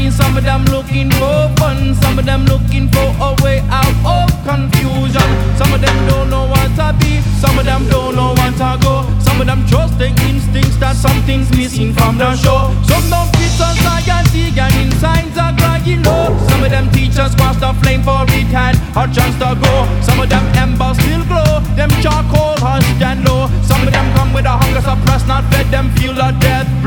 money, some of them looking for fun, some of them looking for a way out of confusion. Some of them don't know what to be, some of them don't know what to go. Some of them trust the instincts that something's missing from the show. Some don't fit society and insides are groggy low. Some of them teachers watch the flame for it had a chance to go. Some of them embers still glow, them charcoal hushed and low. Some of them come with a hunger suppressed, not fed, them feel the death